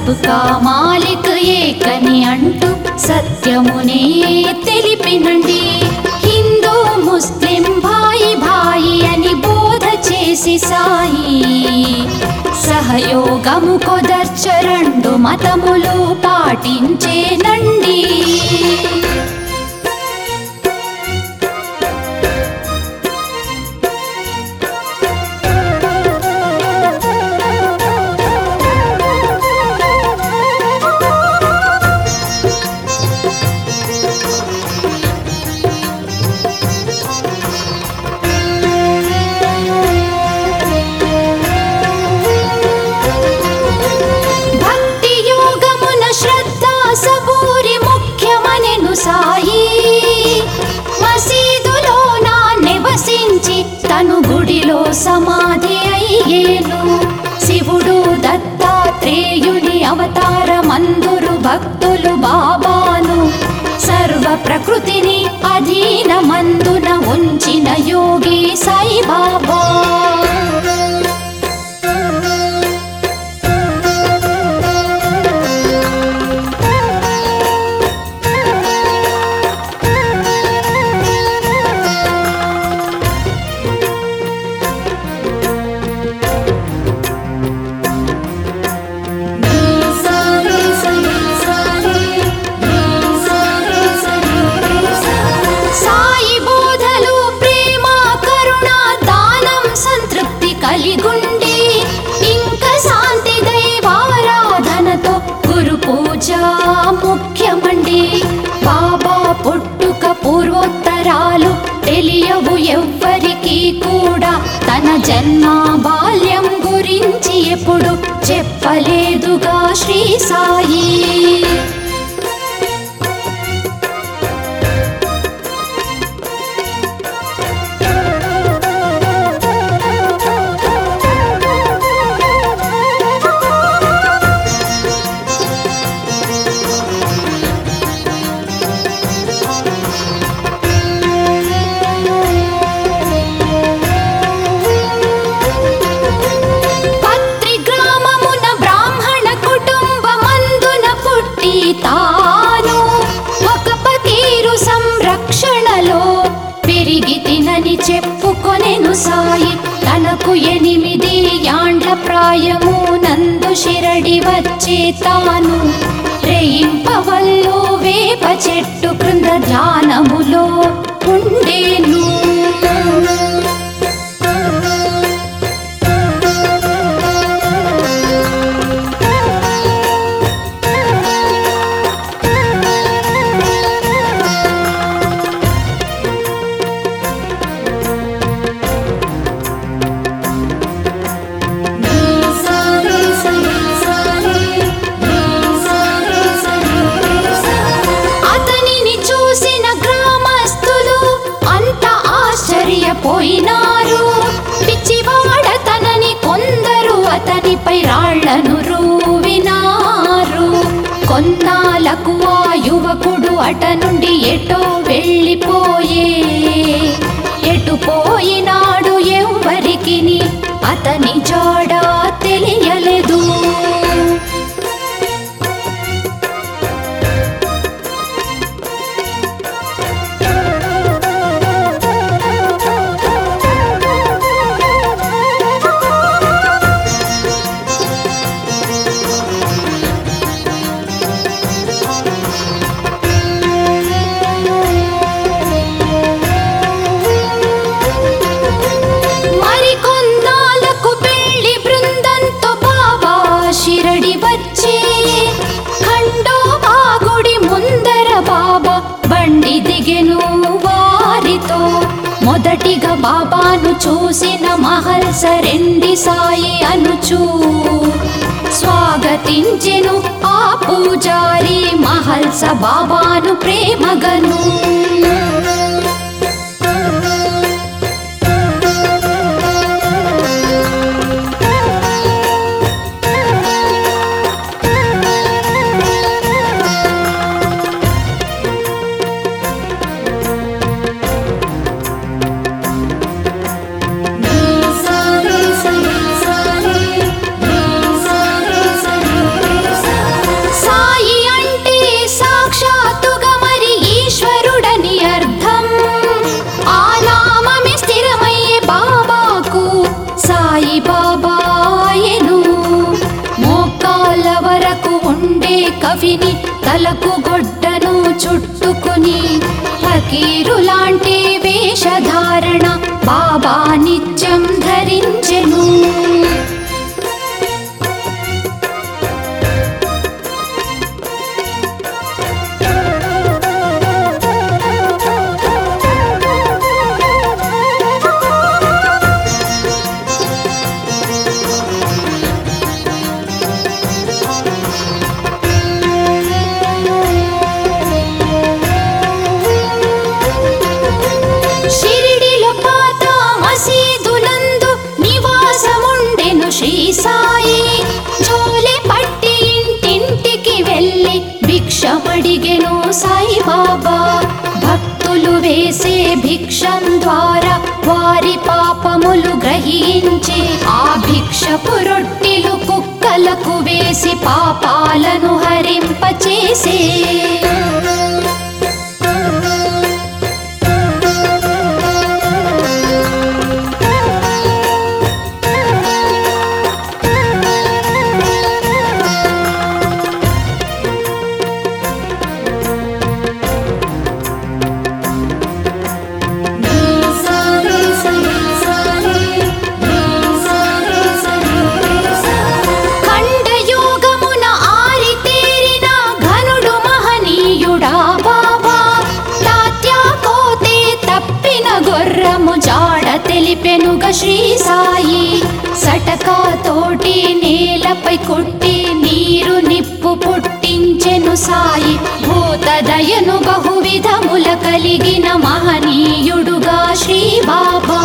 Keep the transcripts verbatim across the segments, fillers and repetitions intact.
సబ్కా మాలిక్ ఏకని అంటూ సత్యమునే తెలిపినండి. హిందూ ముస్లిం భాయి భాయి అని బోధ చేసి సాయి సహయోగము కొదర్చ రెండు మతములు పాటించేనండి. సాయి మసీదులో నా నివసించి తను గుడిలో సమాధి అయ్యేను. శివుడు దత్తాత్రేయుని అవతారమందురు భక్తులు బాబాను. సర్వ ప్రకృతిని అధీనమందున ఉంచిన యోగి సాయి బాబా. కలిగుండి ఇంకా శాంతి దైవారాధనతో గురు పూజ ముఖ్యమండి. బాబా పుట్టుక పూర్వోత్తరాలు తెలియవు ఎవ్వరికి కూడా. తన జన్మ బాల్యం గురించి ఎప్పుడు చెప్పలేదుగా శ్రీ సాయి. తాను ఒక పకీరు సంరక్షణలో పెరిగి తినని చెప్పుకొనెను సాయి. తనకు ఎనిమిది యాండ్ల ప్రాయము నందు షిరడి వచ్చే తాను రేయింపవల్లు వేప చెట్టు క్రింద ధ్యానములో ఉండేను. పోయినారు పిచ్చివాడ తనని కొందరు అతనిపై రాళ్లను రూవినారు. కొన్నాళ్ళకు ఆ యువకుడు అట నుండి ఎటో వెళ్ళిపోయే. ఎటు పోయినాడు ఎవ్వరికిని అతని జాడ తెలియలేదు. మొదటిగా బాబాను చూసిన మహల్స రెండి సాయి అనుచూ స్వాగతించెను ఆ పూజారి మహల్స బాబాను ప్రేమగను. ఉండే కవిని తలకు గొడ్డను చుట్టుకుని ఫకీరు లాంటి వేషధారణ బాబా నిత్యం ధరించెను. శ్రీ సాయి జోలె పట్టి ఇంటింటికి వెళ్ళి భిక్షమడిగెను సాయిబాబా. భక్తులు వేసే భిక్షం ద్వారా వారి పాపములు గ్రహించి ఆ భిక్షపు రొట్టెలు కుక్కలకు వేసి పాపాలను హరింపచేసే. తెలిపెనుగ శ్రీ సాయి సటకా తోటి నేలపై కొట్టి నీరు నిప్పు పుట్టించెను సాయి. భూతదయను బహువిధముల కలిగిన మహనీయుడుగా శ్రీ బాబా.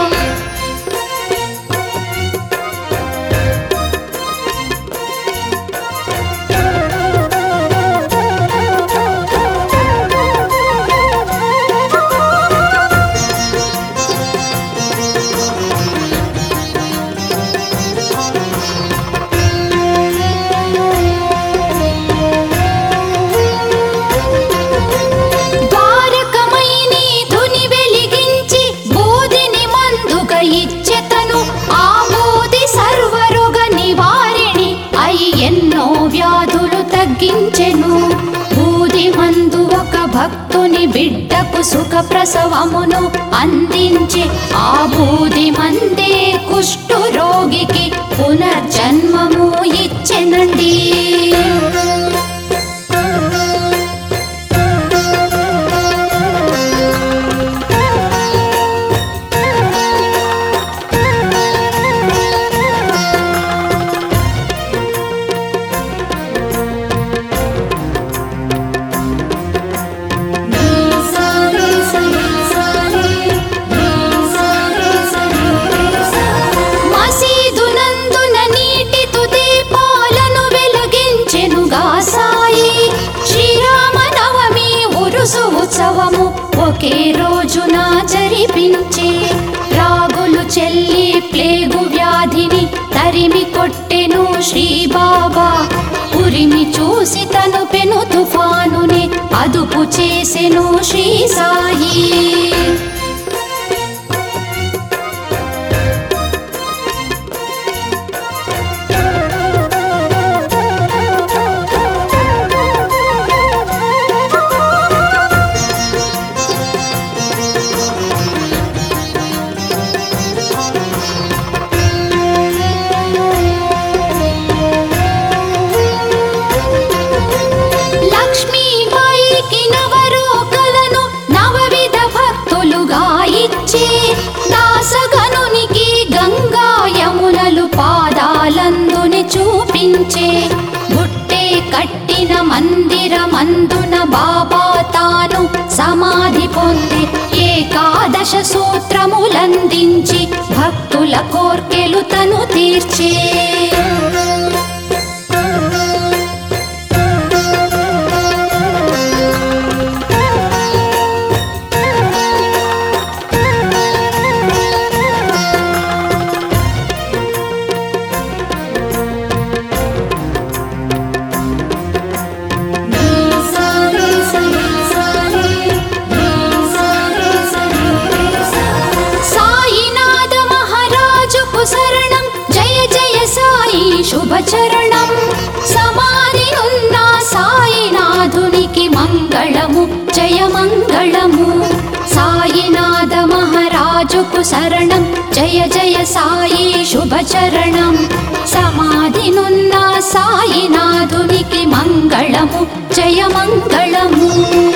ఎన్నో వ్యాధులు తగ్గించెను. బూది మందు ఒక భక్తుని బిడ్డకు సుఖ ప్రసవమును అందించి ఆ బూది మందే కుష్టు రోగికి పునర్జన్మము ఇచ్చెనండి. ఉత్సవము ఒకే రోజున జరిపించే. రాగులు చెల్లి ప్లేగు వ్యాధిని తరిమి కొట్టెను శ్రీ బాబా. ఉరిమి చూసి తను పెను తుఫానుని అదుపు చేసెను శ్రీ సాయి. చూపించే బుట్టే కట్టిన మందిరమందున బాబా తాను సమాధి పొంది ఏకాదశ సూత్రములందించి భక్తుల కోర్కెలు తను తీర్చే. సాయినాథ మహారాజుకు శరణం, జయ జయ సాయి మంగళము జయ మంగళము సాయినాథ మహారాజుకు శరణం జయ జయ సాయి శుభచరణం సమాధినున్న సాయినాథునికి మంగళము జయ మంగళము